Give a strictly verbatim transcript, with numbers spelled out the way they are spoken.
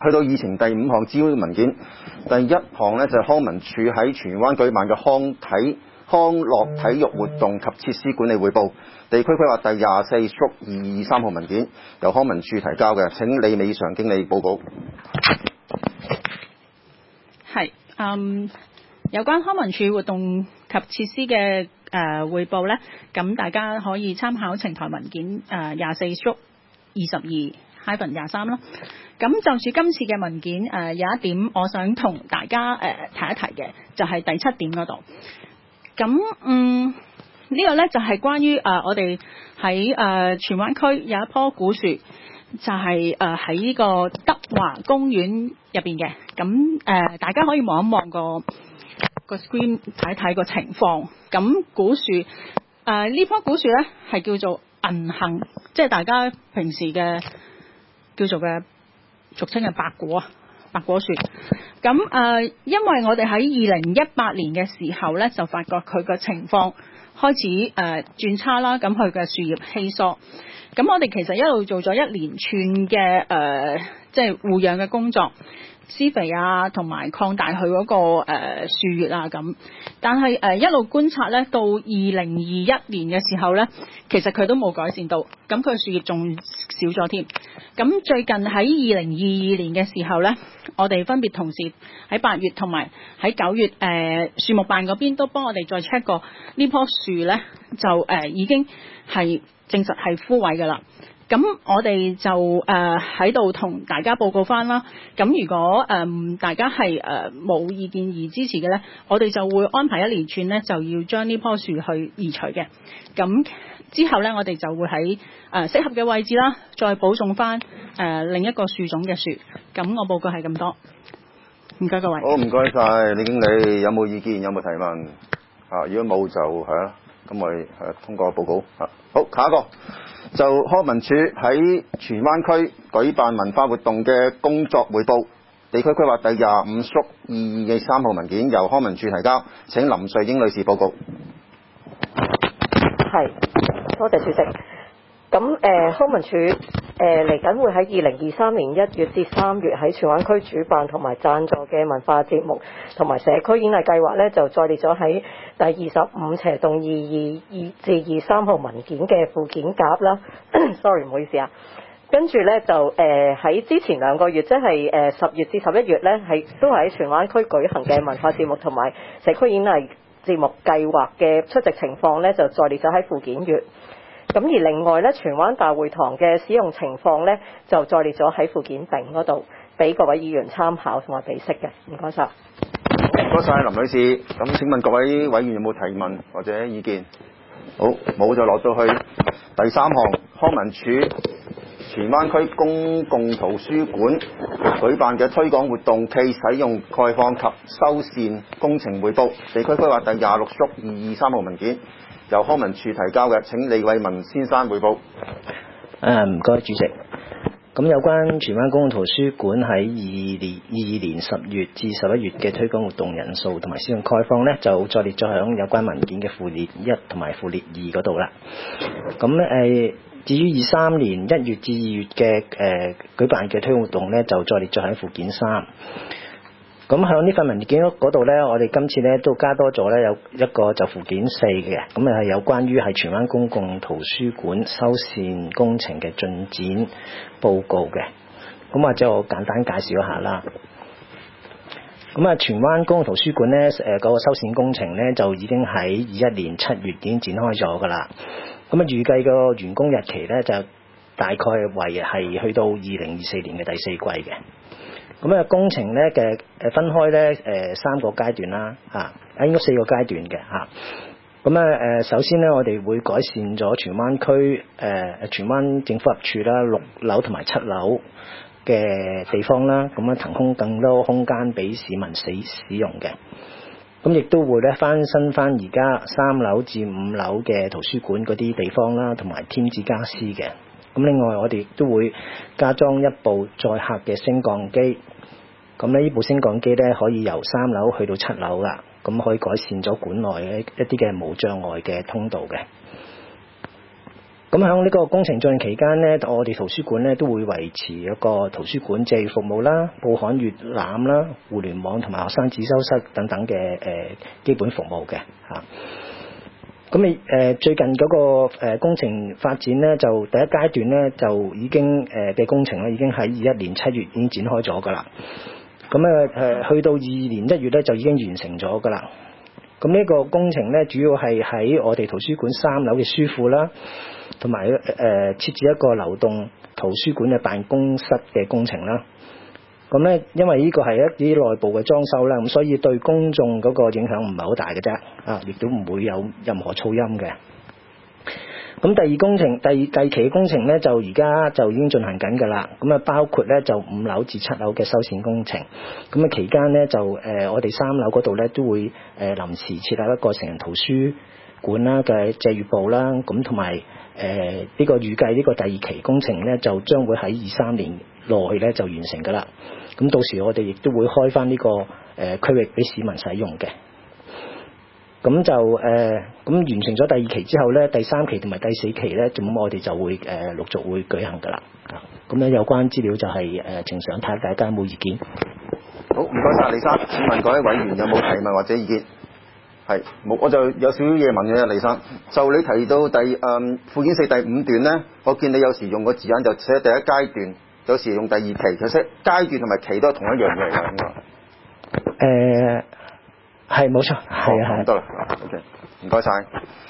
去到議程第五項資料文件，第一項呢，就係康文署喺荃灣舉辦嘅康體康樂體育活動及設施管理匯報，地區規劃第廿四屬二二三號文件，由康文署提交嘅，請李美常經理報告。 係，嗯，有關康文署活動及設施嘅誒匯報呢，咁大家可以參考呈台文件誒廿四屬二十二 hyphen 廿三啦。咁就住今次嘅文件誒、呃、有一點我想同大家誒、呃、提一提嘅，就係、是、第七點嗰度。咁嗯呢、這個呢，就係、是、關於誒、呃、我哋喺誒荃灣區有一棵古樹，就係誒喺呢個德華公園入邊嘅。咁誒、呃、大家可以望一望個個 screen 睇一睇個情況。咁古樹誒呢棵古樹呢，係叫做銀杏，即係大家平時嘅叫做嘅俗稱嘅白果啊，白果樹。咁誒、呃，因為我哋喺二零一八年嘅時候咧，就發覺佢嘅情況開始誒、呃、轉差啦。咁佢嘅樹葉稀疏。咁我哋其實一路做咗一連串嘅誒、呃，即係護養嘅工作，施肥啊，同埋擴大佢嗰、那個誒、呃、樹葉啊咁。但係誒、呃、一路觀察咧，到二零二一年嘅時候咧，其實佢都冇改善到，咁佢樹葉仲少咗添。咁最近喺二零二二年嘅時候咧，我哋分別同時喺八月同埋喺九月誒樹木辦嗰邊都幫我哋再 check 過呢棵樹咧，就誒、呃、已經係證實係枯萎㗎啦。咁我哋就誒喺度同大家報告翻啦。咁如果誒、呃、大家係誒冇意見而支持嘅咧，我哋就會安排一連串咧，就要將呢棵樹去移除嘅。咁之後咧，我哋就會喺誒、呃、適合嘅位置啦，再補種翻誒、呃、另一個樹種嘅樹。咁我報告係咁多。唔該各位。 好，唔該晒李經理，有冇意見？有冇提問？啊，如果冇就係啦，咁我哋係通過報告。啊，好，下一個。就康文署喺荃灣區舉辦文化活動嘅工作匯報，地區規劃第廿五屬二二三號文件，由康文署提交，請林瑞英女士報告。 係，多謝主席。咁誒、呃、康文署誒嚟緊會喺二零二三年一月至三月喺荃灣區主辦同埋贊助嘅文化節目同埋社區演藝計劃咧，就再列咗喺第二十五斜棟二二二至二三號文件嘅附件甲啦。sorry， 唔好意思啊。跟住咧就誒喺、呃、之前兩個月，即係誒十月至十一月咧，係都係喺荃灣區舉行嘅文化節目同埋社區演藝節目計劃嘅出席情況咧，就再列咗喺附件乙。咁而另外咧，荃灣大會堂嘅使用情況咧，就再列咗喺附件丙嗰度，俾各位議員參考同埋備悉嘅。唔該晒。 唔該晒林女士。咁請問各位委員有冇提問或者意見？好，冇就落到去第三項，康文署荃灣區公共圖書館舉辦嘅推廣活動暨使用概況及修繕工程匯報，地區規劃第廿六屬二二三號文件，由康文署提交嘅，請李偉文先生匯報。 誒，唔該主席。咁有關荃灣公共圖書館喺二年二二年十月至十一月嘅推廣活動人數同埋使用概況呢，就再列咗響有關文件嘅附列一同埋附列二嗰度啦。咁誒，至於二三年一月至二月嘅誒、呃、舉辦嘅推廣活動呢，就再列咗喺附件三。咁喺呢份文件嗰度呢，我哋今次呢都加多咗呢有一個就附件四嘅，咁係有關於係荃灣公共圖書館修繕工程嘅進展報告嘅。咁或者我簡單介紹一下啦。咁啊，荃灣公共圖書館呢，誒、那、嗰個修繕工程呢，就已經喺二一年七月已經展開咗㗎啦。咁啊，預計個完工日期呢，就大概為係去到二零二四年嘅第四季嘅。咁啊，工程咧嘅誒分開咧誒三個階段啦，嚇，應該四個階段嘅嚇。咁啊誒，首先咧，我哋會改善咗荃灣區誒荃灣政府合署啦六樓同埋七樓嘅地方啦，咁啊騰空更多空間俾市民使使用嘅。咁亦都會咧翻新翻而家三樓至五樓嘅圖書館嗰啲地方啦，同埋添置傢俬嘅。咁另外我哋亦都會加裝一部載客嘅升降機，咁呢呢部升降機咧可以由三樓去到七樓啦，咁可以改善咗館內一啲嘅無障礙嘅通道嘅。 咁喺呢個工程進行期間呢，我哋圖書館呢都會維持一個圖書館借閱服務啦、報刊閱覽啦、互聯網同埋學生自修室等等嘅誒、呃、基本服務嘅嚇。咁你誒最近嗰個誒工程發展咧，就第一階段咧就已經誒嘅工程咧已經喺二一年七月已經展開咗噶啦。咁誒誒去到二二年一月咧就已經完成咗噶啦。咁呢個工程咧主要係喺我哋圖書館三樓嘅書庫啦，同埋誒設置一個流動圖書館嘅辦公室嘅工程啦。咁咧，因為呢個係一啲內部嘅裝修啦，咁所以對公眾嗰個影響唔係好大嘅啫，啊，亦都唔會有任何噪音嘅。咁第二工程，第二第二期嘅工程咧，就而家就已經進行緊㗎啦。咁啊，包括咧就五樓至七樓嘅修繕工程。咁啊，期間咧就誒、呃、我哋三樓嗰度咧都會誒、呃、臨時設立一個成人圖書館啦嘅借閱部啦。咁同埋誒呢個預計呢個第二期工程咧就將會喺二三年內咧就完成㗎啦。咁到時我哋亦都會開返呢、這個誒、呃、區域俾市民使用嘅。咁就誒咁、呃、完成咗第二期之後咧，第三期同埋第四期咧，咁我哋就會誒、呃、陸續會舉行㗎啦。咁咧有關資料就係誒呈上睇，大家有冇意見？ 好，唔該晒李生。請問各位委員有冇提問或者意見？係冇，我就有少少嘢問嘅，李生。就你提到第誒、嗯、附件四第五段咧，我見你有時用個字眼就寫第一階段，有時用第二期，其實階段同埋期都係同一樣嘢嚟㗎，應該。 誒係冇錯，係啊係。 得啦，OK，唔該晒。